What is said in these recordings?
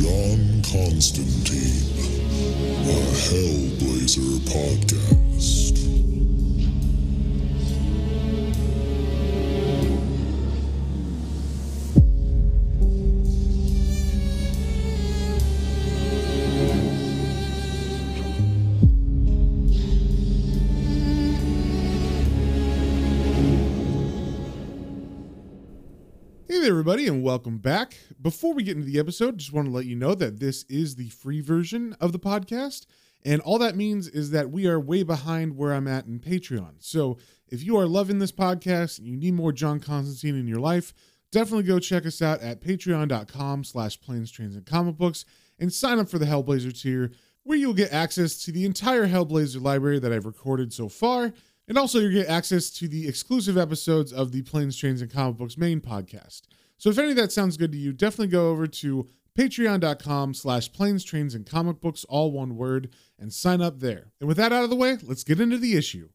John Constantine, a Hellblazer podcast. Hey there, everybody, and welcome back. Before we get into the episode, just want to let you know that this is the free version of the podcast, and all that means is that we are way behind where I'm at in Patreon. So if you are loving this podcast and you need more John Constantine in your life, definitely go check us out at patreon.com/planes, trains, and comic books and sign up for the Hellblazer tier, where you'll get access to the entire Hellblazer library that I've recorded so far. And also you'll get access to the exclusive episodes of the Planes, Trains, and Comic Books main podcast. So if any of that sounds good to you, definitely go over to patreon.com/planes, trains, and comic books, all one word, and sign up there. And with that out of the way, let's get into the issue.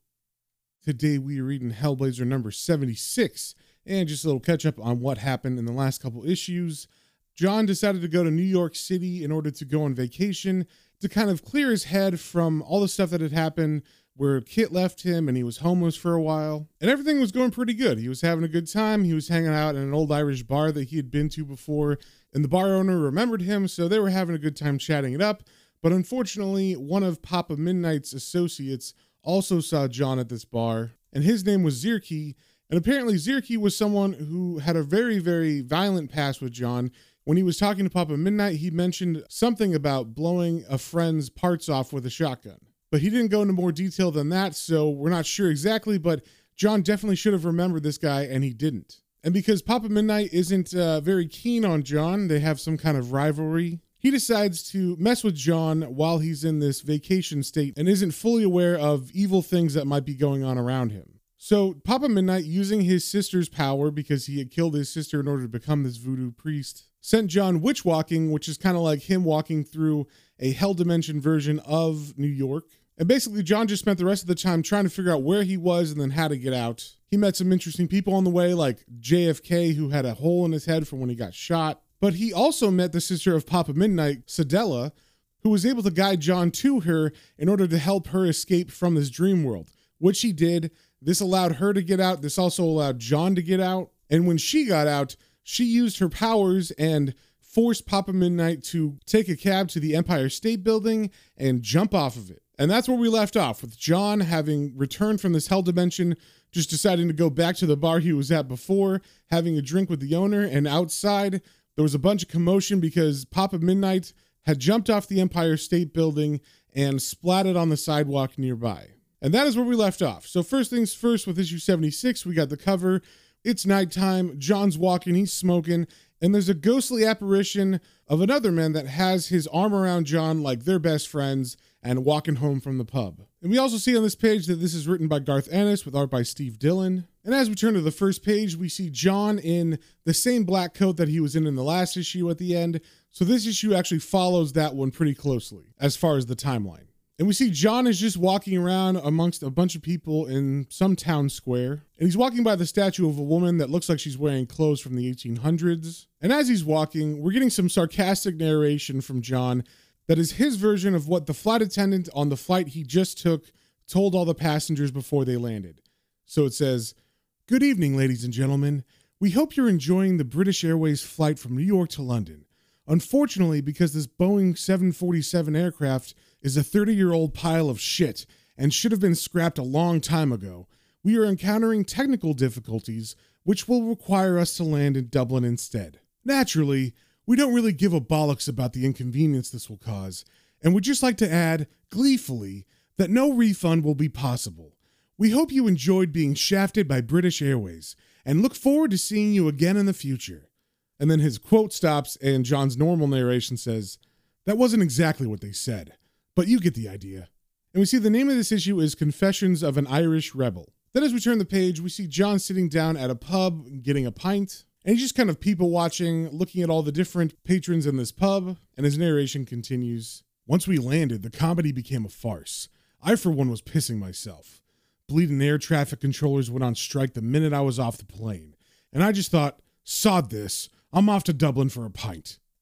Today we are reading Hellblazer number 76, and just a little catch up on what happened in the last couple issues. John decided to go to New York City in order to go on vacation to kind of clear his head from all the stuff that had happened, where Kit left him and he was homeless for a while. And everything was going pretty good. He was having a good time. He was hanging out in an old Irish bar that he had been to before, and the bar owner remembered him, so they were having a good time chatting it up. But unfortunately, one of Papa Midnight's associates also saw John at this bar, and his name was Zirky. And apparently Zirky was someone who had a very, very violent past with John. When he was talking to Papa Midnight, he mentioned something about blowing a friend's parts off with a shotgun. But he didn't go into more detail than that, so we're not sure exactly, but John definitely should have remembered this guy, and he didn't. And because Papa Midnight isn't very keen on John, they have some kind of rivalry, he decides to mess with John while he's in this vacation state and isn't fully aware of evil things that might be going on around him. So Papa Midnight, using his sister's power, because he had killed his sister in order to become this voodoo priest, sent John witch walking, which is kind of like him walking through a hell dimension version of New York. And basically, John just spent the rest of the time trying to figure out where he was and then how to get out. He met some interesting people on the way, like JFK, who had a hole in his head from when he got shot. But he also met the sister of Papa Midnight, Sedella, who was able to guide John to her in order to help her escape from this dream world, which he did. This allowed her to get out. This also allowed John to get out. And when she got out, she used her powers and forced Papa Midnight to take a cab to the Empire State Building and jump off of it. And that's where we left off, with John having returned from this hell dimension, just deciding to go back to the bar he was at before, having a drink with the owner, and outside there was a bunch of commotion because Papa Midnight had jumped off the Empire State Building and splatted on the sidewalk nearby. And that is where we left off. So first things first, with issue 76, we got the cover. It's nighttime, John's walking, he's smoking, and there's a ghostly apparition of another man that has his arm around John like they're best friends and walking home from the pub. And we also see on this page that this is written by Garth Ennis with art by Steve Dillon. And as we turn to the first page, we see John in the same black coat that he was in the last issue at the end. So this issue actually follows that one pretty closely as far as the timeline. And we see John is just walking around amongst a bunch of people in some town square. And he's walking by the statue of a woman that looks like she's wearing clothes from the 1800s. And as he's walking, we're getting some sarcastic narration from John that is his version of what the flight attendant on the flight he just took told all the passengers before they landed. So it says, "Good evening, ladies and gentlemen. We hope you're enjoying the British Airways flight from New York to London. Unfortunately, because this Boeing 747 aircraft is a 30-year-old pile of shit and should have been scrapped a long time ago, we are encountering technical difficulties which will require us to land in Dublin instead. Naturally, we don't really give a bollocks about the inconvenience this will cause, and would just like to add, gleefully, that no refund will be possible. We hope you enjoyed being shafted by British Airways, and look forward to seeing you again in the future." And then his quote stops, and John's normal narration says, "That wasn't exactly what they said, but you get the idea." And we see the name of this issue is Confessions of an Irish Rebel. Then as we turn the page, we see John sitting down at a pub, getting a pint. And he's just kind of people watching, looking at all the different patrons in this pub, and his narration continues. "Once we landed, the comedy became a farce. I, for one, was pissing myself. Bleeding air traffic controllers went on strike the minute I was off the plane. And I just thought, sod this, I'm off to Dublin for a pint.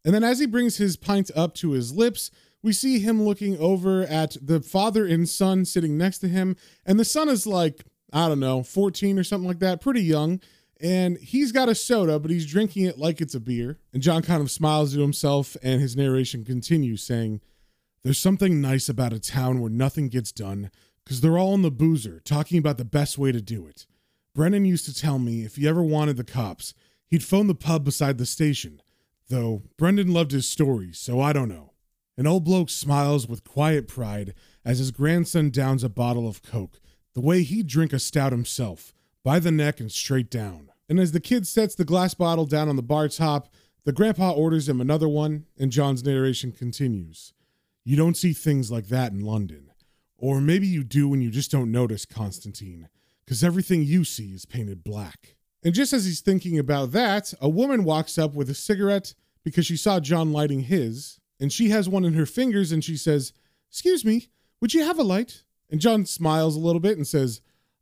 And then as he brings his pint up to his lips, we see him looking over at the father and son sitting next to him. And the son is like, I don't know, 14 or something like that, pretty young. And he's got a soda, but he's drinking it like it's a beer. And John kind of smiles to himself, and his narration continues saying, "There's something nice about a town where nothing gets done, because they're all in the boozer, talking about the best way to do it. Brennan used to tell me if he ever wanted the cops, he'd phone the pub beside the station. Though Brendan loved his stories, so I don't know." An old bloke smiles with quiet pride as his grandson downs a bottle of Coke, the way he'd drink a stout himself, by the neck and straight down. And as the kid sets the glass bottle down on the bar top, the grandpa orders him another one, and John's narration continues. "You don't see things like that in London. Or maybe you do and you just don't notice, Constantine, because everything you see is painted black." And just as he's thinking about that, a woman walks up with a cigarette because she saw John lighting his, and she has one in her fingers, and she says, "Excuse me, would you have a light?" And John smiles a little bit and says,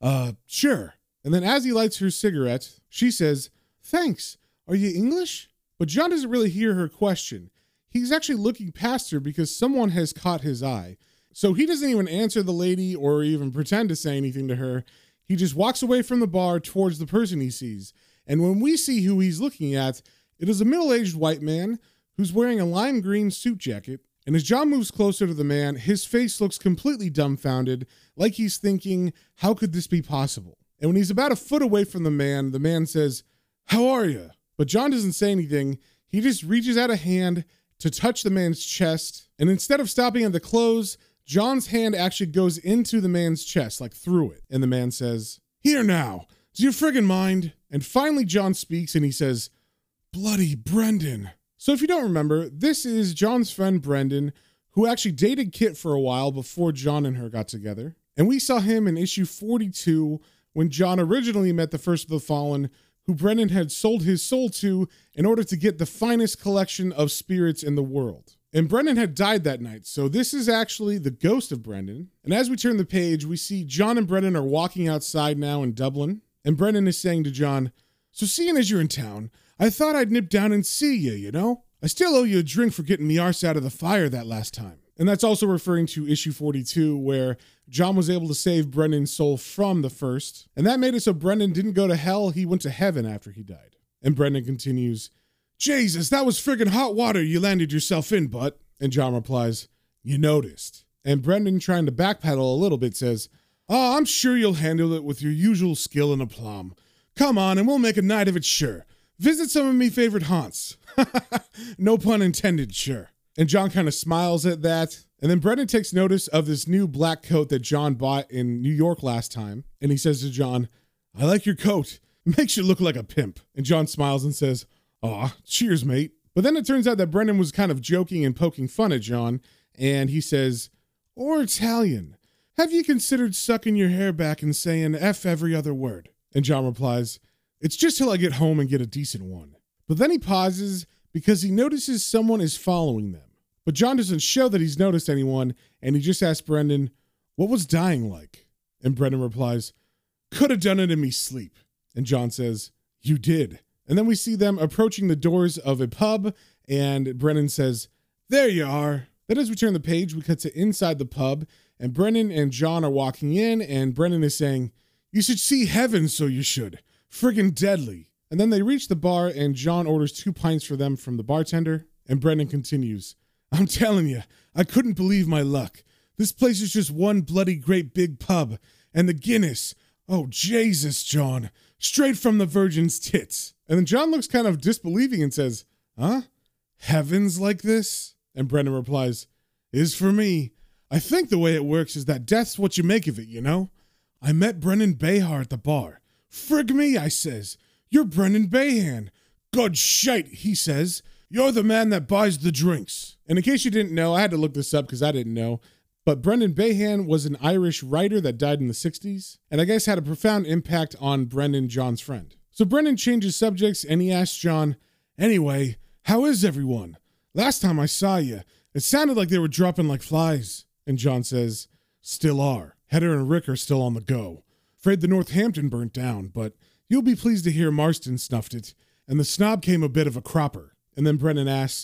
Sure." And then as he lights her cigarette, she says, "Thanks. Are you English?" But John doesn't really hear her question. He's actually looking past her because someone has caught his eye. So he doesn't even answer the lady or even pretend to say anything to her. He just walks away from the bar towards the person he sees. And when we see who he's looking at, it is a middle-aged white man who's wearing a lime green suit jacket. And as John moves closer to the man, his face looks completely dumbfounded, like he's thinking, how could this be possible? And when he's about a foot away from the man says, "How are you?" But John doesn't say anything. He just reaches out a hand to touch the man's chest. And instead of stopping at the clothes, John's hand actually goes into the man's chest, like through it. And the man says, "Here now, do you friggin' mind?" And finally John speaks and he says, "Bloody Brendan." So if you don't remember, this is John's friend Brendan, who actually dated Kit for a while before John and her got together. And we saw him in issue 42 when John originally met the First of the Fallen, who Brendan had sold his soul to in order to get the finest collection of spirits in the world. And Brendan had died that night, so this is actually the ghost of Brendan. And as we turn the page, we see John and Brendan are walking outside now in Dublin, and Brendan is saying to John, "So seeing as you're in town, I thought I'd nip down and see you, know? I still owe you a drink for getting me arse out of the fire that last time." And that's also referring to issue 42, where John was able to save Brendan's soul from the First. And that made it so Brendan didn't go to hell, he went to heaven after he died. And Brendan continues, "Jesus, that was friggin' hot water you landed yourself in, butt." And John replies, "You noticed." And Brendan, trying to backpedal a little bit, says, "Oh, I'm sure you'll handle it with your usual skill and aplomb. Come on, and we'll make a night of it, sure. Visit some of me favorite haunts." No pun intended, sure. And John kind of smiles at that. And then Brendan takes notice of this new black coat that John bought in New York last time. And he says to John, "I like your coat. It makes you look like a pimp." And John smiles and says, "Aw, cheers, mate." But then it turns out that Brendan was kind of joking and poking fun at John. And he says, "Or Italian. Have you considered sucking your hair back and saying F every other word?" And John replies, "It's just till I get home and get a decent one." But then he pauses because he notices someone is following them. But John doesn't show that he's noticed anyone, and he just asks Brendan, "What was dying like?" And Brendan replies, "Could have done it in me sleep." And John says, "You did." And then we see them approaching the doors of a pub, and Brendan says, "There you are." Then as we turn the page, we cut to inside the pub, and Brendan and John are walking in, and Brendan is saying, "You should see heaven, so you should. Friggin' deadly." And then they reach the bar, and John orders 2 pints for them from the bartender, and Brendan continues, "I'm telling you, I couldn't believe my luck. This place is just one bloody great big pub, and the Guinness, oh Jesus, John, straight from the Virgin's tits." And then John looks kind of disbelieving and says, "Huh? Heaven's like this?" And Brendan replies, "Is for me. I think the way it works is that death's what you make of it, you know? I met Brendan Behar at the bar. Frig me, I says, "You're Brendan Behan." "Good shite," he says. "You're the man that buys the drinks." And in case you didn't know, I had to look this up because I didn't know, but Brendan Behan was an Irish writer that died in the 60s, and I guess had a profound impact on Brendan, John's friend. So Brendan changes subjects, and he asks John, "Anyway, how is everyone? Last time I saw you, it sounded like they were dropping like flies." And John says, "Still are. Heather and Rick are still on the go. Afraid the Northampton burnt down, but you'll be pleased to hear Marston snuffed it, and the Snob came a bit of a cropper." And then Brendan asks,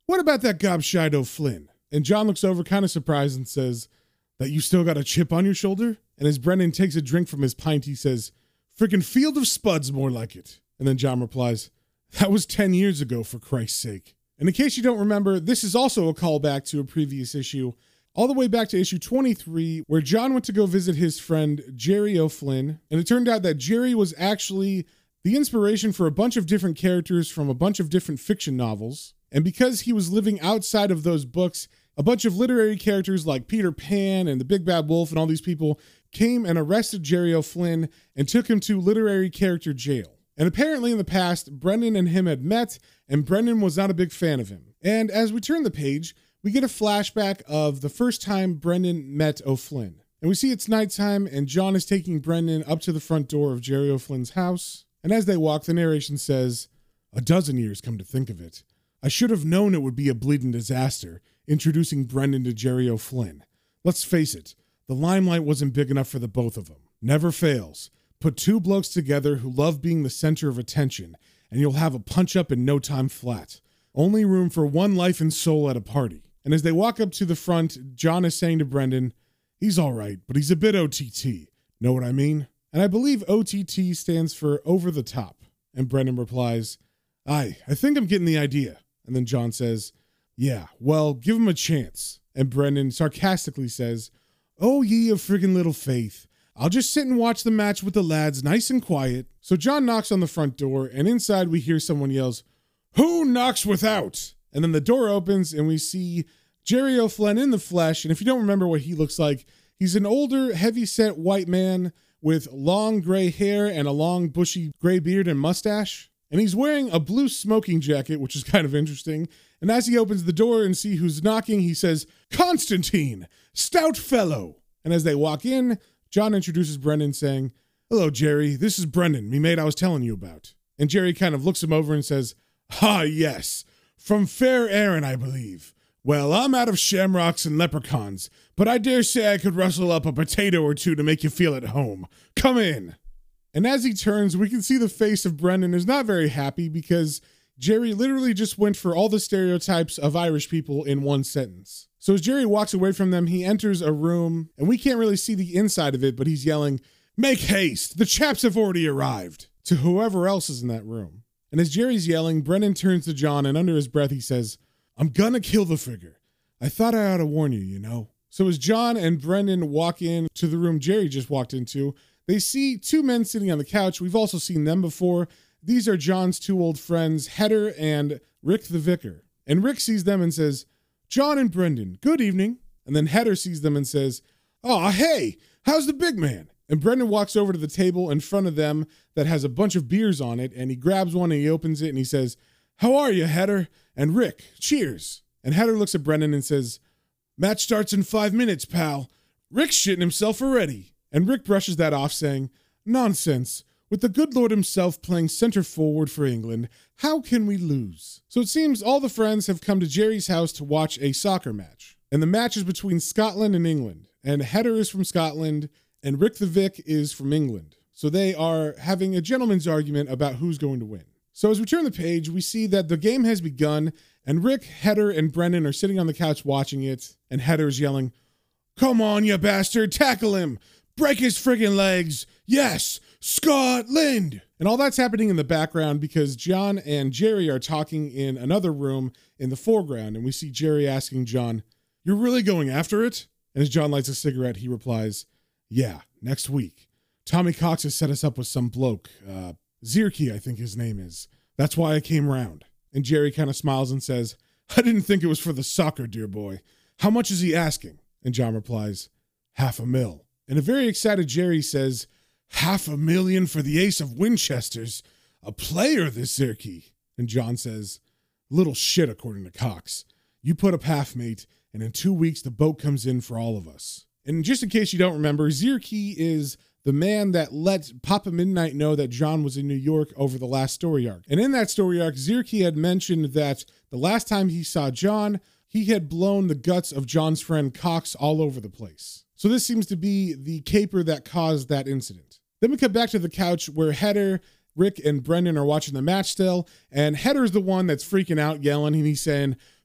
"What about that gobshite O'Flynn?" And John looks over kind of surprised and says, "That you still got a chip on your shoulder?" And as Brendan takes a drink from his pint, he says, "Frickin' Field of Spuds, more like it." And then John replies, "That was 10 years ago, for Christ's sake." And in case you don't remember, this is also a callback to a previous issue, all the way back to issue 23, where John went to go visit his friend Jerry O'Flynn, and it turned out that Jerry was actually the inspiration for a bunch of different characters from a bunch of different fiction novels. And because he was living outside of those books, a bunch of literary characters like Peter Pan and the Big Bad Wolf and all these people came and arrested Jerry O'Flynn and took him to literary character jail. And apparently in the past, Brendan and him had met, and Brendan was not a big fan of him. And as we turn the page, we get a flashback of the first time Brendan met O'Flynn. And we see it's nighttime, and John is taking Brendan up to the front door of Jerry O'Flynn's house. And as they walk, the narration says, "A dozen years, come to think of it. I should have known it would be a bleeding disaster, introducing Brendan to Jerry O'Flynn. Let's face it, the limelight wasn't big enough for the both of them. Never fails. Put two blokes together who love being the center of attention, and you'll have a punch-up in no time flat. Only room for one life and soul at a party." And as they walk up to the front, John is saying to Brendan, "He's all right, but he's a bit OTT. Know what I mean?" And I believe OTT stands for over the top. And Brendan replies, I think I'm getting the idea." And then John says, "Yeah, well, give him a chance." And Brendan sarcastically says, "Oh, ye of friggin' little faith. I'll just sit and watch the match with the lads nice and quiet." So John knocks on the front door, and inside we hear someone yells, "Who knocks without?" And then the door opens, and we see Jerry O'Flynn in the flesh. And if you don't remember what he looks like, he's an older, heavy-set white man with long gray hair and a long, bushy gray beard and mustache. And he's wearing a blue smoking jacket, which is kind of interesting. And as he opens the door and see who's knocking, he says, "Constantine, stout fellow." And as they walk in, John introduces Brendan saying, "Hello, Jerry. This is Brendan, me mate I was telling you about." And Jerry kind of looks him over and says, "Ah, yes. From Fair Erin, I believe. Well, I'm out of shamrocks and leprechauns, but I dare say I could rustle up a potato or two to make you feel at home. Come in." And as he turns, we can see the face of Brendan is not very happy because Jerry literally just went for all the stereotypes of Irish people in one sentence. So as Jerry walks away from them, he enters a room, and we can't really see the inside of it, but he's yelling, "Make haste! The chaps have already arrived!" to whoever else is in that room. And as Jerry's yelling, Brendan turns to John, and under his breath he says, "I'm gonna kill the figure. I thought I ought to warn you, you know." So as John and Brendan walk in to the room Jerry just walked into, they see two men sitting on the couch. We've also seen them before. These are John's two old friends, Hedder and Rick the Vicar. And Rick sees them and says, "John and Brendan, good evening." And then Hedder sees them and says, "Aw, hey, how's the big man?" And Brendan walks over to the table in front of them that has a bunch of beers on it, and he grabs one and he opens it and he says, "How are you, Hedder? And Rick, cheers." And Hedder looks at Brendan and says, "Match starts in 5 minutes, pal. Rick's shitting himself already." And Rick brushes that off, saying, "Nonsense. With the good Lord himself playing center forward for England, how can we lose?" So it seems all the friends have come to Jerry's house to watch a soccer match. And the match is between Scotland and England. And Hedder is from Scotland, and Rick the Vic is from England. So they are having a gentleman's argument about who's going to win. So as we turn the page, we see that the game has begun, and Rick, Hedder, and Brendan are sitting on the couch watching it, and Hedder is yelling, "Come on, you bastard, tackle him! Break his friggin' legs! Yes, Scotland!" And all that's happening in the background because John and Jerry are talking in another room in the foreground, and we see Jerry asking John, "You're really going after it?" And as John lights a cigarette, he replies, "Yeah, next week. Tommy Cox has set us up with some bloke, Zierke, I think his name is. That's why I came round." And Jerry kind of smiles and says, "I didn't think it was for the soccer, dear boy. How much is he asking?" And John replies, "500,000. And a very excited Jerry says, "500,000 for the ace of Winchesters. A player, this Zierke." And John says, "Little shit, according to Cox. You put up half, mate, and in 2 weeks the boat comes in for all of us." And just in case you don't remember, Zierke is the man that let Papa Midnight know that John was in New York over the last story arc. And in that story arc, Zierke had mentioned that the last time he saw John, he had blown the guts of John's friend Cox all over the place. So this seems to be the caper that caused that incident. Then we come back to the couch where Hedder, Rick, and Brendan are watching the match still, and Hedder's the one that's freaking out, yelling, and he's saying,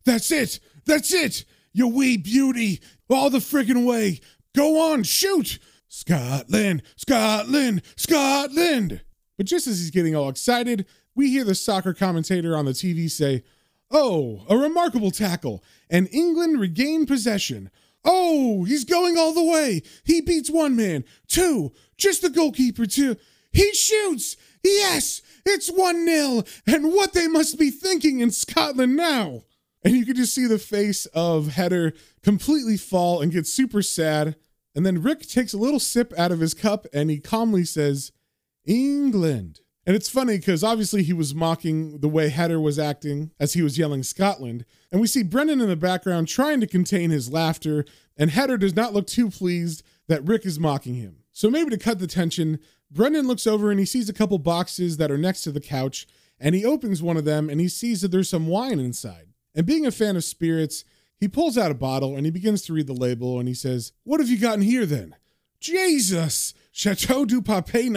That's it! That's it! You wee beauty! All the friggin' way! Go on, shoot! Scotland! Scotland! Scotland! But just as he's getting all excited, we hear the soccer commentator on the TV say, "Oh, a remarkable tackle, and England regain possession. Oh, he's going all the way. He beats one man, two, just the goalkeeper, two. He shoots! Yes! It's 1-0, and what they must be thinking in Scotland now." And you can just see the face of Header completely fall and get super sad. And then Rick takes a little sip out of his cup and he calmly says, "England." And it's funny because obviously he was mocking the way Header was acting as he was yelling Scotland. And we see Brendan in the background trying to contain his laughter, and Header does not look too pleased that Rick is mocking him. So maybe to cut the tension, Brendan looks over and he sees a couple boxes that are next to the couch, and he opens one of them and he sees that there's some wine inside. And being a fan of spirits, he pulls out a bottle and he begins to read the label and he says, "What have you got in here then?" "Jesus! Chateau du Pape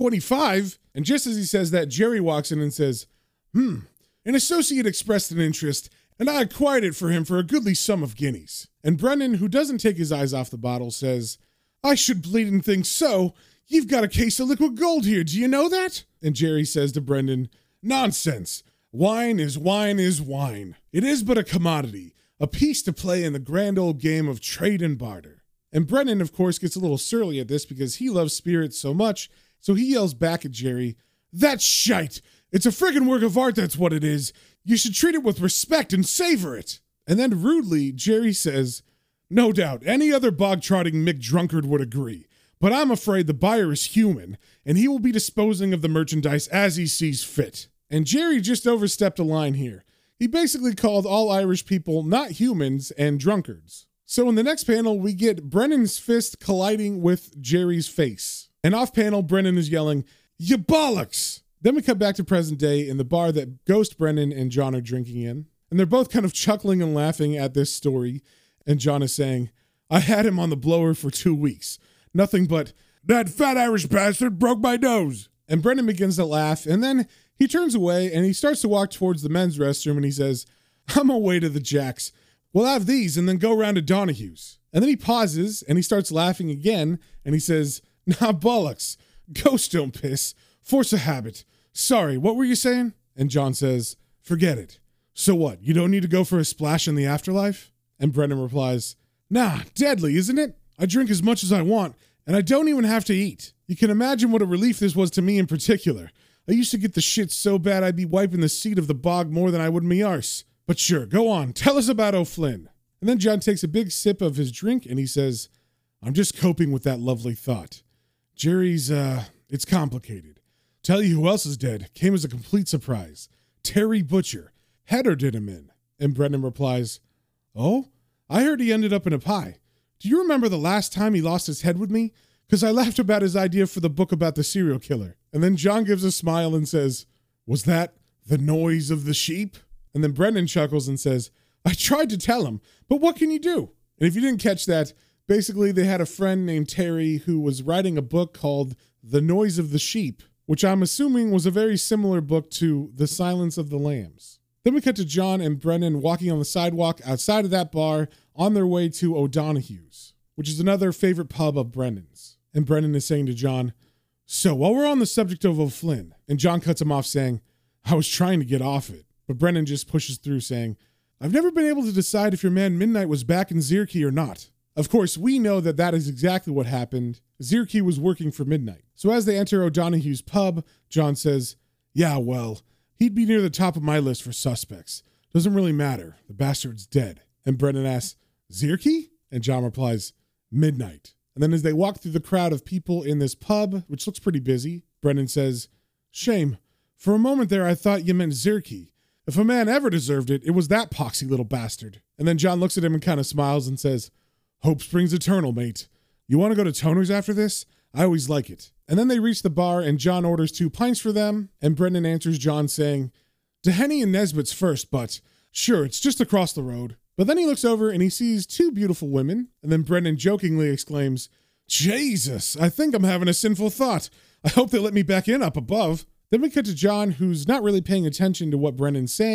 1925. And just as he says that, Jerry walks in and says, An associate expressed an interest, and I acquired it for him for a goodly sum of guineas." And Brendan, who doesn't take his eyes off the bottle, says, "I should bleeding think so. You've got a case of liquid gold here. Do you know that?" And Jerry says to Brendan, "Nonsense. Wine is wine is wine. It is but a commodity, a piece to play in the grand old game of trade and barter." And Brendan, of course, gets a little surly at this because he loves spirits so much, so he yells back at Jerry, "That's shite! It's a friggin' work of art, that's what it is. You should treat it with respect and savor it." And then rudely, Jerry says, "No doubt, any other bog-trotting Mick Drunkard would agree, but I'm afraid the buyer is human, and he will be disposing of the merchandise as he sees fit." And Jerry just overstepped a line here. He basically called all Irish people not humans and drunkards. So in the next panel, we get Brennan's fist colliding with Jerry's face. And off panel, Brennan is yelling, "You bollocks!" Then we cut back to present day in the bar that Ghost Brennan and John are drinking in. And they're both kind of chuckling and laughing at this story. And John is saying, "I had him on the blower for 2 weeks. Nothing but, that fat Irish bastard broke my nose." And Brennan begins to laugh. And then he turns away and he starts to walk towards the men's restroom and he says, "I'm away to the Jacks. We'll have these and then go round to Donahue's." And then he pauses and he starts laughing again and he says, "Nah, bollocks. Ghosts don't piss. Force of habit. Sorry, what were you saying?" And John says, "Forget it. So what, you don't need to go for a splash in the afterlife?" And Brendan replies, "Nah, deadly, isn't it? I drink as much as I want and I don't even have to eat. You can imagine what a relief this was to me in particular. I used to get the shit so bad I'd be wiping the seat of the bog more than I would me arse. But sure, go on, tell us about O'Flynn." And then John takes a big sip of his drink and he says, "I'm just coping with that lovely thought. Jerry's, it's complicated. Tell you who else is dead. Came as a complete surprise. Terry Butcher. Header did him in." And Brendan replies, "Oh, I heard he ended up in a pie. Do you remember the last time he lost his head with me? Because I laughed about his idea for the book about the serial killer." And then John gives a smile and says, "Was that the noise of the sheep?" And then Brendan chuckles and says, "I tried to tell him, but what can you do?" And if you didn't catch that, basically they had a friend named Terry who was writing a book called The Noise of the Sheep, which I'm assuming was a very similar book to The Silence of the Lambs. Then we cut to John and Brendan walking on the sidewalk outside of that bar on their way to O'Donoghue's, which is another favorite pub of Brendan's. And Brendan is saying to John, "So while we're on the subject of O'Flynn," and John cuts him off saying, "I was trying to get off it." But Brendan just pushes through saying, "I've never been able to decide if your man Midnight was back in Zierke or not." Of course, we know that that is exactly what happened. Zierke was working for Midnight. So as they enter O'Donoghue's pub, John says, "Yeah, well, he'd be near the top of my list for suspects. Doesn't really matter. The bastard's dead." And Brendan asks, "Zierke?" And John replies, "Midnight." And then as they walk through the crowd of people in this pub, which looks pretty busy, Brendan says, "Shame. For a moment there, I thought you meant Zierke. If a man ever deserved it, it was that poxy little bastard." And then John looks at him and kind of smiles and says, "Hope springs eternal, mate. You want to go to Toner's after this? I always like it." And then they reach the bar and John orders 2 pints for them. And Brendan answers John saying, "To Henny and Nesbitt's first, but sure, it's just across the road." But then he looks over and he sees 2 beautiful women. And then Brendan jokingly exclaims, "Jesus, I think I'm having a sinful thought. I hope they let me back in up above." Then we cut to John, who's not really paying attention to what Brendan's saying,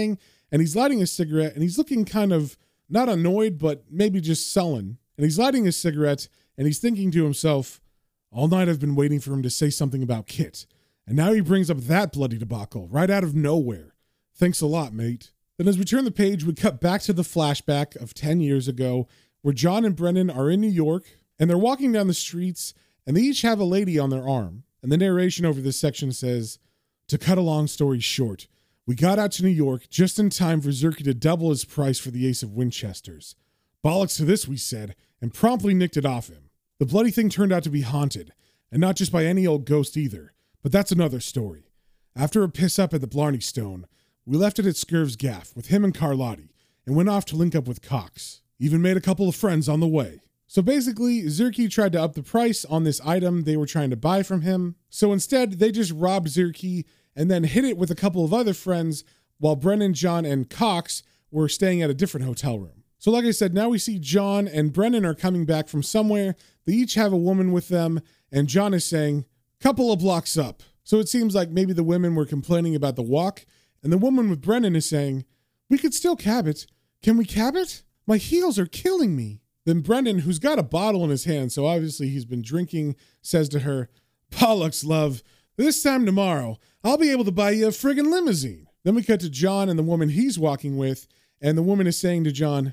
and he's lighting a cigarette, and he's looking kind of not annoyed, but maybe just sullen. And he's lighting his cigarette, and he's thinking to himself, all night I've been waiting for him to say something about Kit, and now he brings up that bloody debacle right out of nowhere. Thanks a lot, mate. Then as we turn the page, we cut back to the flashback of 10 years ago, where John and Brennan are in New York, and they're walking down the streets, and they each have a lady on their arm. And the narration over this section says, to cut a long story short, we got out to New York just in time for Zerky to double his price for the Ace of Winchesters. Bollocks to this, we said, and promptly nicked it off him. The bloody thing turned out to be haunted, and not just by any old ghost either, but that's another story. After a piss up at the Blarney Stone, we left it at Scurv's Gaff with him and Carlotti, and went off to link up with Cox. Even made a couple of friends on the way. So basically, Zerky tried to up the price on this item they were trying to buy from him. So instead, they just robbed Zerky and then hid it with a couple of other friends while Brennan, John, and Cox were staying at a different hotel room. So like I said, now we see John and Brennan are coming back from somewhere. They each have a woman with them, and John is saying, couple of blocks up. So it seems like maybe the women were complaining about the walk, and the woman with Brennan is saying, we could still cab it. Can we cab it? My heels are killing me. Then Brendan, who's got a bottle in his hand, so obviously he's been drinking, says to her, bollocks, love. This time tomorrow, I'll be able to buy you a friggin' limousine. Then we cut to John and the woman he's walking with, and the woman is saying to John,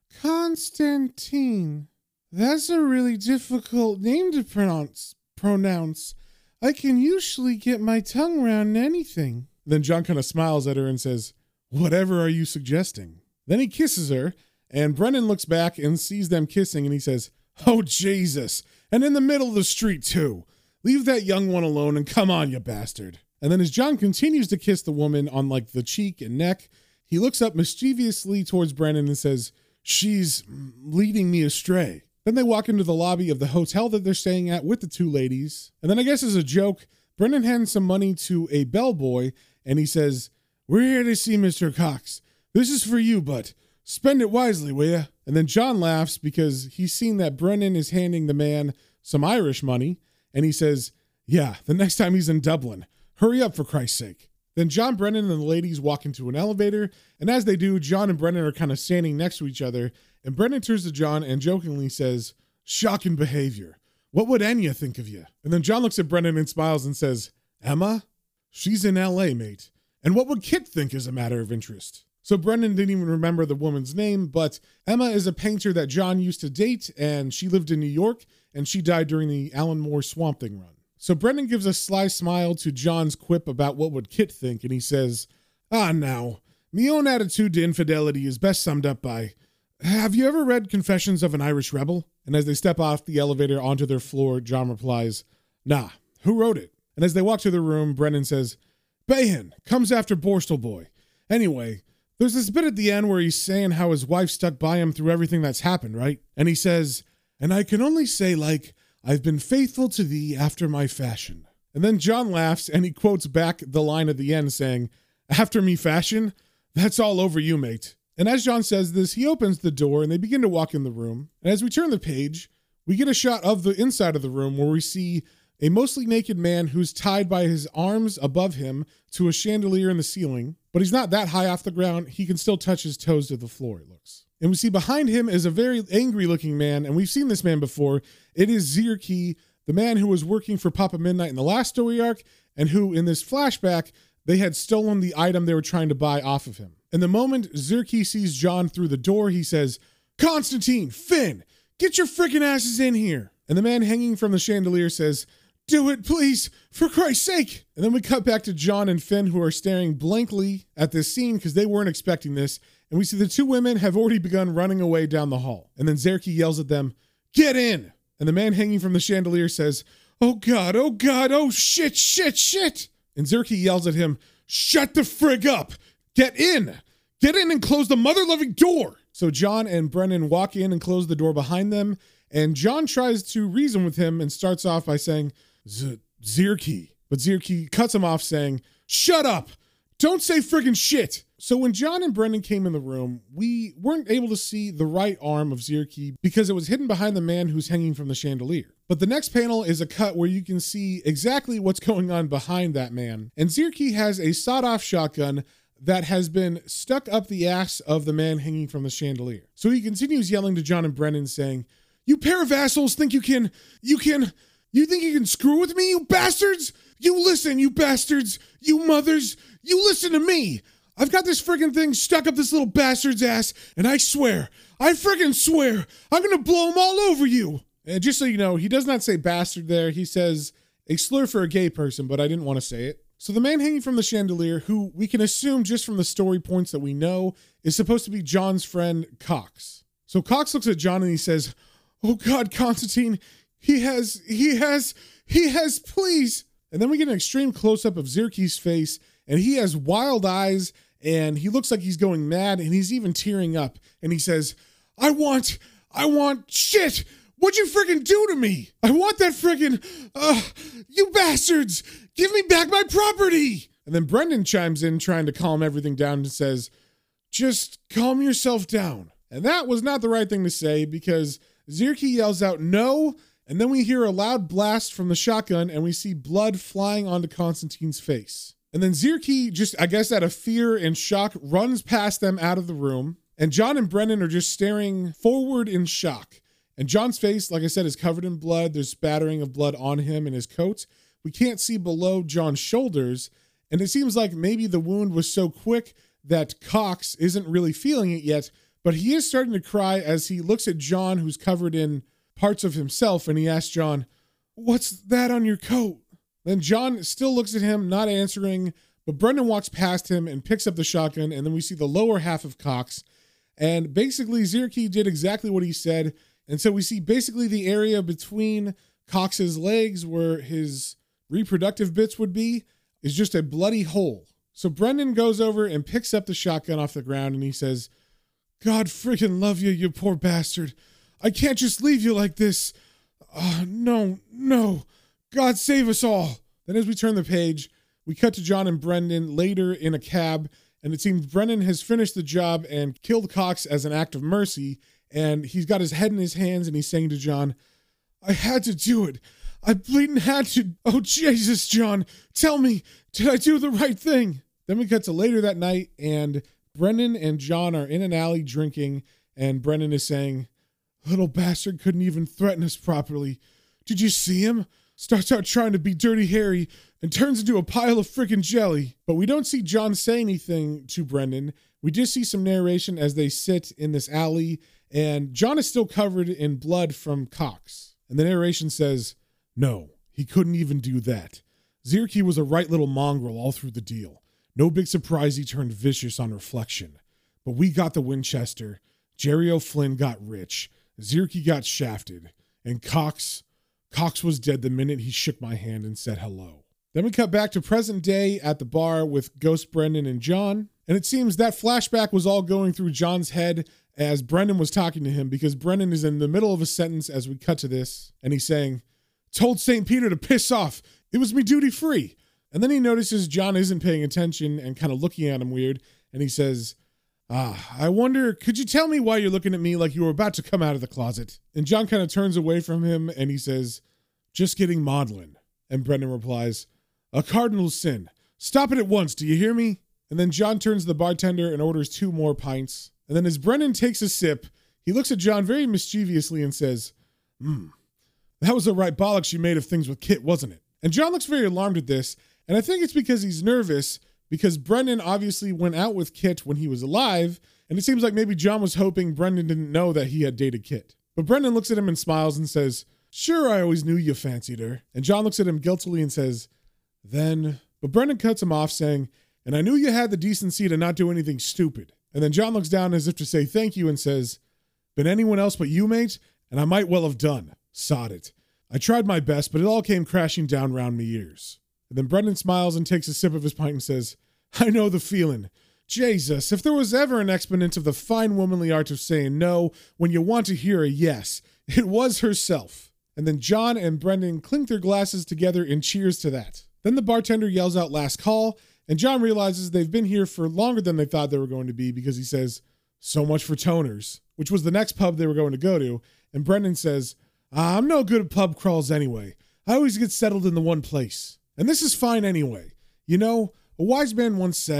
Constantine. That's a really difficult name to pronounce. I can usually get my tongue around anything. Then John kind of smiles at her and says, whatever are you suggesting? Then he kisses her, and Brennan looks back and sees them kissing, and he says, oh, Jesus, and in the middle of the street, too. Leave that young one alone and come on, you bastard. And then as John continues to kiss the woman on, like, the cheek and neck, he looks up mischievously towards Brennan and says, she's leading me astray. Then they walk into the lobby of the hotel that they're staying at with the two ladies. And then I guess as a joke, Brennan hands some money to a bellboy, and he says, we're here to see Mr. Cox. This is for you, but spend it wisely, will ya? And then John laughs because he's seen that Brennan is handing the man some Irish money, and he says, yeah, the next time he's in Dublin. Hurry up, for Christ's sake. Then John, Brennan, and the ladies walk into an elevator, and as they do, John and Brennan are kind of standing next to each other, and Brennan turns to John and jokingly says, shocking behavior. What would Enya think of you? And then John looks at Brennan and smiles and says, Emma? She's in L.A., mate. And what would Kit think is a matter of interest? So Brennan didn't even remember the woman's name, but Emma is a painter that John used to date, and she lived in New York, and she died during the Alan Moore Swamp Thing run. So Brennan gives a sly smile to John's quip about what would Kit think, and he says, now, me own attitude to infidelity is best summed up by, have you ever read Confessions of an Irish Rebel? And as they step off the elevator onto their floor, John replies, nah, who wrote it? And as they walk to the room, Brennan says, Behan comes after Borstal Boy. Anyway, there's this bit at the end where he's saying how his wife stuck by him through everything that's happened, right? And he says, and I can only say, like, I've been faithful to thee after my fashion. And then John laughs and he quotes back the line at the end saying, after me fashion? That's all over you, mate. And as John says this, he opens the door and they begin to walk in the room. And as we turn the page, we get a shot of the inside of the room where we see a mostly naked man who's tied by his arms above him to a chandelier in the ceiling. But he's not that high off the ground. He can still touch his toes to the floor, it looks. And we see behind him is a very angry looking man. And we've seen this man before. It is Zierke, the man who was working for Papa Midnight in the last story arc, and who in this flashback, they had stolen the item they were trying to buy off of him. And the moment Zierke sees John through the door, he says, Constantine, Finn, get your freaking asses in here. And the man hanging from the chandelier says, do it, please, for Christ's sake. And then we cut back to John and Finn, who are staring blankly at this scene because they weren't expecting this. And we see the two women have already begun running away down the hall. And then Zierke yells at them, get in. And the man hanging from the chandelier says, oh God, oh shit, shit, shit. And Zierke yells at him, shut the frig up. Get in and close the mother-loving door. So John and Brennan walk in and close the door behind them. And John tries to reason with him and starts off by saying, Zierke. But Zierke cuts him off saying, shut up. Don't say friggin' shit. So when John and Brennan came in the room, we weren't able to see the right arm of Zierke because it was hidden behind the man who's hanging from the chandelier. But the next panel is a cut where you can see exactly what's going on behind that man. And Zierke has a sawed-off shotgun that has been stuck up the ass of the man hanging from the chandelier. So he continues yelling to John and Brennan saying, "You pair of assholes think you think you can screw with me, you bastards? You listen, you bastards, you mothers, you listen to me. I've got this friggin' thing stuck up this little bastard's ass, and I friggin' swear, I'm gonna blow him all over you." And just so you know, he does not say bastard there. He says a slur for a gay person, but I didn't want to say it. So the man hanging from the chandelier, who we can assume just from the story points that we know, is supposed to be John's friend, Cox. So Cox looks at John and he says, "Oh God, Constantine, he has, please." And then we get an extreme close-up of Zierke's face, and he has wild eyes, and he looks like he's going mad, and he's even tearing up. And he says, I want shit. What'd you friggin' do to me? I want that friggin', you bastards, give me back my property. And then Brendan chimes in, trying to calm everything down, and says, just calm yourself down. And that was not the right thing to say, because Zierke yells out, no, and then we hear a loud blast from the shotgun, and we see blood flying onto Constantine's face. And then Zierke, just, I guess out of fear and shock, runs past them out of the room, and John and Brendan are just staring forward in shock. And John's face, like I said, is covered in blood. There's spattering of blood on him and his coat. We can't see below John's shoulders, and it seems like maybe the wound was so quick that Cox isn't really feeling it yet, but he is starting to cry as he looks at John, who's covered in parts of himself, and he asks John, what's that on your coat? Then John still looks at him, not answering, but Brendan walks past him and picks up the shotgun, and then we see the lower half of Cox. And basically, Zierke did exactly what he said, and so we see basically the area between Cox's legs where his reproductive bits would be is just a bloody hole. So Brendan goes over and picks up the shotgun off the ground, and he says, God freaking love you, you poor bastard. I can't just leave you like this. No. God save us all. Then as we turn the page, we cut to John and Brendan later in a cab, and it seems Brendan has finished the job and killed Cox as an act of mercy, and he's got his head in his hands, and he's saying to John, I had to do it. I bleeding had to. Oh, Jesus, John, tell me, did I do the right thing? Then we cut to later that night, and Brendan and John are in an alley drinking, and Brendan is saying, little bastard couldn't even threaten us properly. Did you see him? Starts out trying to be Dirty Harry and turns into a pile of frickin' jelly. But we don't see John say anything to Brendan. We just see some narration as they sit in this alley, and John is still covered in blood from Cox. And the narration says, no, he couldn't even do that. Zierke was a right little mongrel all through the deal. No big surprise he turned vicious on reflection. But we got the Winchester. Jerry O'Flynn got rich. Zierke got shafted. And Cox was dead the minute he shook my hand and said hello. Then we cut back to present day at the bar with Ghost Brendan and John. And it seems that flashback was all going through John's head as Brendan was talking to him, because Brendan is in the middle of a sentence as we cut to this. And he's saying, told St. Peter to piss off. It was me duty free. And then he notices John isn't paying attention and kind of looking at him weird. And he says, I wonder, could you tell me why you're looking at me like you were about to come out of the closet? And John kind of turns away from him and he says, just getting maudlin. And Brendan replies, a cardinal sin. Stop it at once, do you hear me? And then John turns to the bartender and orders 2 more pints. And then as Brendan takes a sip, he looks at John very mischievously and says, that was the right bollocks you made of things with Kit, wasn't it? And John looks very alarmed at this, and I think it's because he's nervous, because Brendan obviously went out with Kit when he was alive, and it seems like maybe John was hoping Brendan didn't know that he had dated Kit. But Brendan looks at him and smiles and says, sure, I always knew you fancied her. And John looks at him guiltily and says, then... But Brendan cuts him off saying, and I knew you had the decency to not do anything stupid. And then John looks down as if to say thank you and says, been anyone else but you, mate? And I might well have done. Sod it. I tried my best, but it all came crashing down round me ears. And then Brendan smiles and takes a sip of his pint and says, I know the feeling. Jesus, if there was ever an exponent of the fine womanly art of saying no when you want to hear a yes, it was herself. And then John and Brendan clink their glasses together in cheers to that. Then the bartender yells out last call, and John realizes they've been here for longer than they thought they were going to be, because he says, so much for Toners, which was the next pub they were going to go to. And Brendan says, I'm no good at pub crawls anyway. I always get settled in the one place. And this is fine anyway. You know, a wise man once said,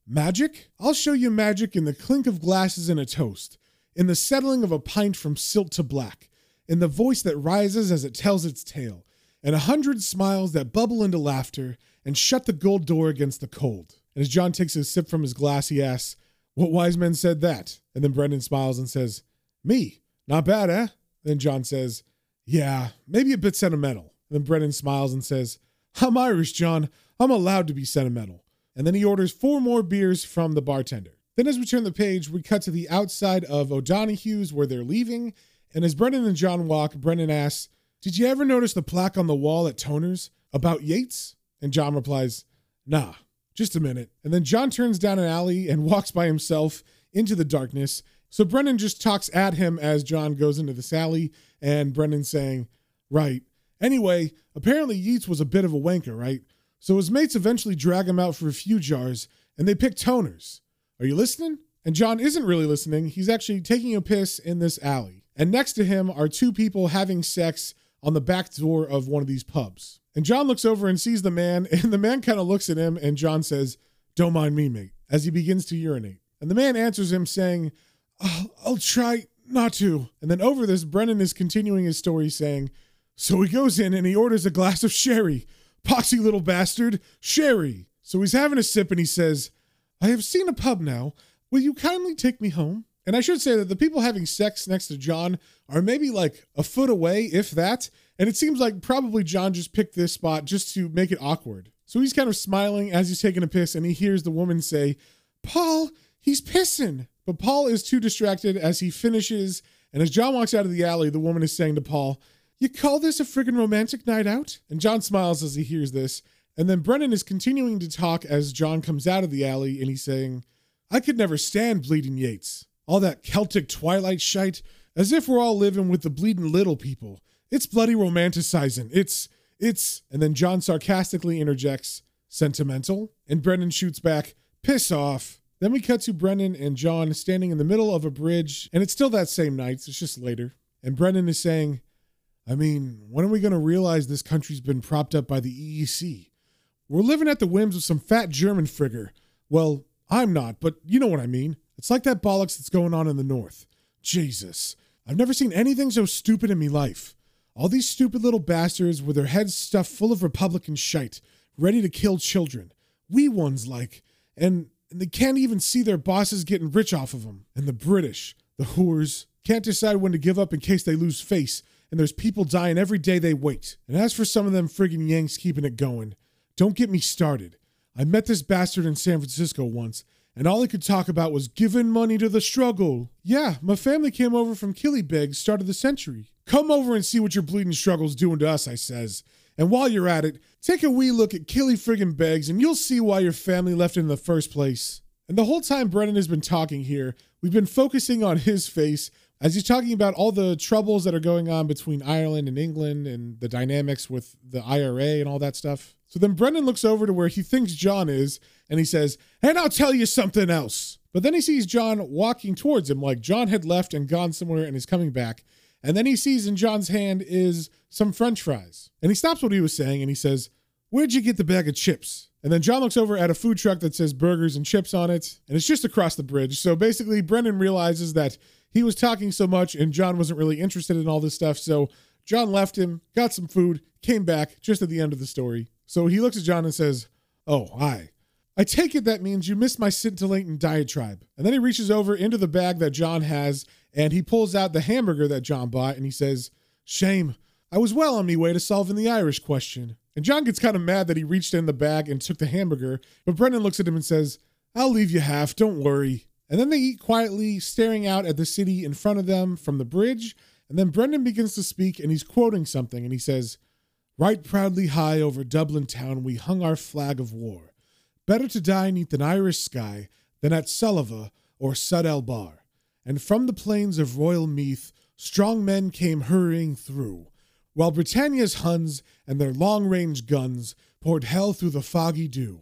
Magic? I'll show you magic in the clink of glasses in a toast, in the settling of a pint from silt to black, in the voice that rises as it tells its tale, and 100 smiles that bubble into laughter and shut the gold door against the cold. And as John takes a sip from his glass, he asks, what wise man said that? And then Brendan smiles and says, me. Not bad, eh? Then John says, yeah, maybe a bit sentimental. And then Brendan smiles and says, I'm Irish, John. I'm allowed to be sentimental. And then he orders 4 more beers from the bartender. Then as we turn the page, we cut to the outside of O'Donoghue's where they're leaving. And as Brendan and John walk, Brendan asks, did you ever notice the plaque on the wall at Toner's about Yeats? And John replies, nah, just a minute. And then John turns down an alley and walks by himself into the darkness. So Brendan just talks at him as John goes into this alley. And Brendan's saying, right. Anyway, apparently Yeats was a bit of a wanker, right? So his mates eventually drag him out for a few jars, and they pick Toner's. Are you listening? And John isn't really listening. He's actually taking a piss in this alley. And next to him are 2 people having sex on the back door of one of these pubs. And John looks over and sees the man, and the man kind of looks at him, and John says, don't mind me, mate, as he begins to urinate. And the man answers him saying, I'll try not to. And then over this, Brendan is continuing his story saying, so he goes in and he orders a glass of sherry. Poxy little bastard, sherry. So he's having a sip and he says, I have seen a pub now. Will you kindly take me home? And I should say that the people having sex next to John are maybe like a foot away, if that. And it seems like probably John just picked this spot just to make it awkward. So he's kind of smiling as he's taking a piss and he hears the woman say, Paul, he's pissing. But Paul is too distracted as he finishes. And as John walks out of the alley, the woman is saying to Paul, you call this a friggin' romantic night out? And John smiles as he hears this. And then Brendan is continuing to talk as John comes out of the alley and he's saying, I could never stand Bleeding Yeats. All that Celtic Twilight shite, as if we're all living with the bleeding little people. It's bloody romanticizing. It's, and then John sarcastically interjects, sentimental? And Brendan shoots back, piss off. Then we cut to Brendan and John standing in the middle of a bridge, and it's still that same night, it's just later. And Brendan is saying, I mean, when are we going to realize this country's been propped up by the EEC? We're living at the whims of some fat German frigger. Well, I'm not, but you know what I mean. It's like that bollocks that's going on in the north. Jesus, I've never seen anything so stupid in me life. All these stupid little bastards with their heads stuffed full of Republican shite, ready to kill children. Wee ones like, and they can't even see their bosses getting rich off of them. And the British, the whores, can't decide when to give up in case they lose face. And there's people dying every day they wait. And as for some of them friggin' Yanks keeping it going, don't get me started. I met this bastard in San Francisco once, and all he could talk about was giving money to the struggle. Yeah, my family came over from Killybegs, start of the century. Come over and see what your bleeding struggle's doing to us, I says. And while you're at it, take a wee look at Killy friggin' Begs, and you'll see why your family left in the first place. And the whole time Brendan has been talking here, we've been focusing on his face, as he's talking about all the troubles that are going on between Ireland and England and the dynamics with the IRA and all that stuff. So then Brendan looks over to where he thinks John is and he says, and I'll tell you something else. But then he sees John walking towards him like John had left and gone somewhere and is coming back. And then he sees in John's hand is some French fries. And he stops what he was saying and he says, where'd you get the bag of chips? And then John looks over at a food truck that says burgers and chips on it. And it's just across the bridge. So basically Brendan realizes that he was talking so much and John wasn't really interested in all this stuff. So John left him, got some food, came back just at the end of the story. So he looks at John and says, oh, hi. I take it that means you missed my scintillating diatribe. And then he reaches over into the bag that John has and he pulls out the hamburger that John bought and he says, shame. I was well on me way to solving the Irish question. And John gets kind of mad that he reached in the bag and took the hamburger. But Brendan looks at him and says, I'll leave you half, don't worry. And then they eat quietly, staring out at the city in front of them from the bridge. And then Brendan begins to speak and he's quoting something and he says, right proudly high over Dublin town we hung our flag of war. Better to die neath an Irish sky than at Sulliva or Sud El Bar. And from the plains of Royal Meath strong men came hurrying through, while Britannia's Huns and their long-range guns poured hell through the foggy dew.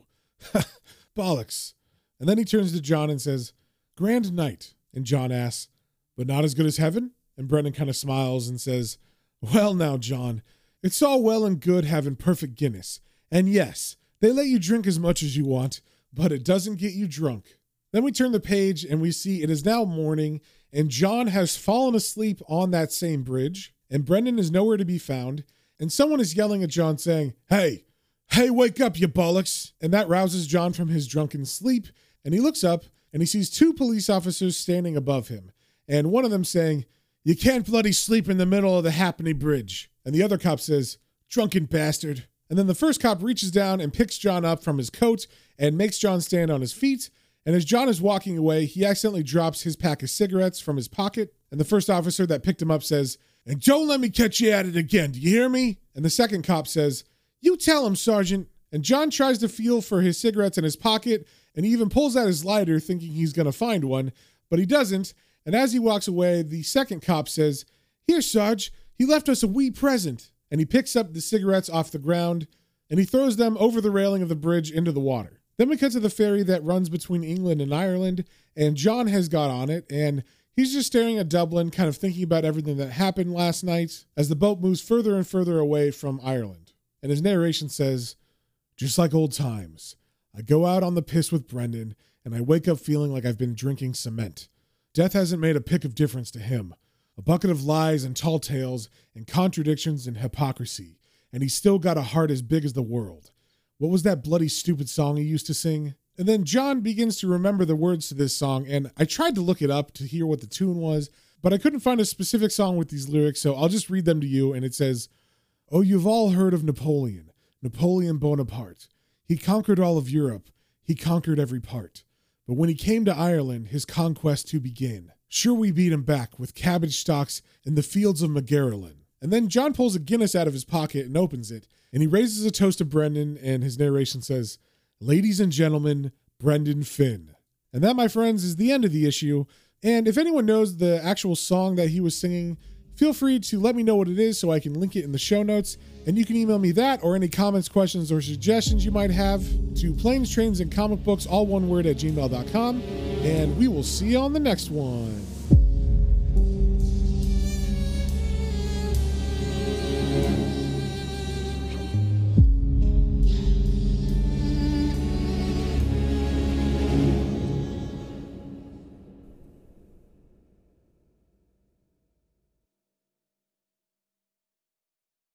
Bollocks. And then he turns to John and says, grand night. And John asks, but not as good as heaven? And Brendan kind of smiles and says, well now, John, it's all well and good having perfect Guinness. And yes, they let you drink as much as you want, but it doesn't get you drunk. Then we turn the page and we see it is now morning, and John has fallen asleep on that same bridge, and Brendan is nowhere to be found, and someone is yelling at John saying, Hey, wake up, you bollocks. And that rouses John from his drunken sleep, and he looks up and he sees two police officers standing above him, and one of them saying, You can't bloody sleep in the middle of the Happany Bridge. And the other cop says, Drunken bastard. And then the first cop reaches down and picks John up from his coat and makes John stand on his feet. And as John is walking away, he accidentally drops his pack of cigarettes from his pocket. And the first officer that picked him up says, And don't let me catch you at it again. Do you hear me? And the second cop says, You tell him, Sergeant. And John tries to feel for his cigarettes in his pocket, and he even pulls out his lighter thinking he's going to find one, but he doesn't. And as he walks away, the second cop says, Here, Sarge, he left us a wee present. And he picks up the cigarettes off the ground, and he throws them over the railing of the bridge into the water. Then we cut to the ferry that runs between England and Ireland, and John has got on it, and he's just staring at Dublin, kind of thinking about everything that happened last night as the boat moves further and further away from Ireland. And his narration says, Just like old times, I go out on the piss with Brendan, and I wake up feeling like I've been drinking cement. Death hasn't made a pick of difference to him. A bucket of lies and tall tales and contradictions and hypocrisy, and he's still got a heart as big as the world. What was that bloody stupid song he used to sing? And then John begins to remember the words to this song, and I tried to look it up to hear what the tune was, but I couldn't find a specific song with these lyrics, so I'll just read them to you, and it says, Oh, you've all heard of Napoleon Bonaparte. He conquered all of Europe. He conquered every part. But when he came to Ireland, his conquest to begin, sure we beat him back with cabbage stalks in the fields of Magerland. And then John pulls a Guinness out of his pocket and opens it, and he raises a toast to Brendan, and his narration says, Ladies and gentlemen, Brendan Finn. And that, my friends, is the end of the issue. And if anyone knows the actual song that he was singing, feel free to let me know what it is so I can link it in the show notes. And you can email me that or any comments, questions, or suggestions you might have to planes, trains, and comic books, all one word, @gmail.com. And we will see you on the next one.